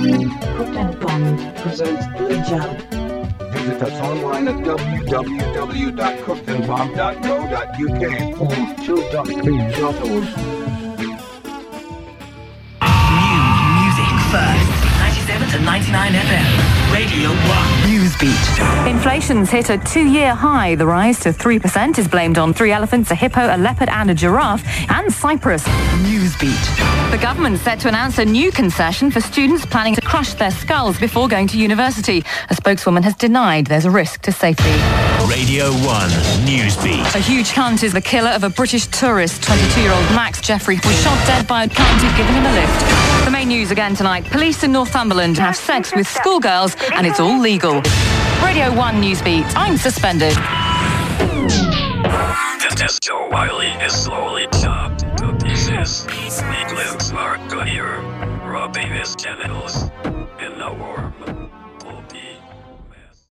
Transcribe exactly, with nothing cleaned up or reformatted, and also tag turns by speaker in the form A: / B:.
A: Cooked and Bomb presents Billy Jam.
B: Visit us online at w w w dot cooked and bomb dot co dot u k or chill dot page dot org.
C: New music first. ninety-seven to ninety-nine F M. Radio one. Newsbeat.
D: Inflation's hit a two-year high. The rise to three percent is blamed on three elephants, a hippo, a leopard and a giraffe, and Cyprus.
C: Newsbeat.
D: The government's set to announce a new concession for students planning to crush their skulls before going to university. A spokeswoman has denied there's a risk to safety.
E: Radio one Newsbeat.
D: A huge hunt is the killer of a British tourist. twenty-two-year-old Max Jeffrey was shot dead by a county giving him a lift. The main news again tonight. Police in Northumberland have sex with schoolgirls and it's all legal. Radio one Newsbeat. I'm suspended.
E: The disco Wiley is slowly chopped to pieces. Meatloaf's are good here, rubbing his genitals.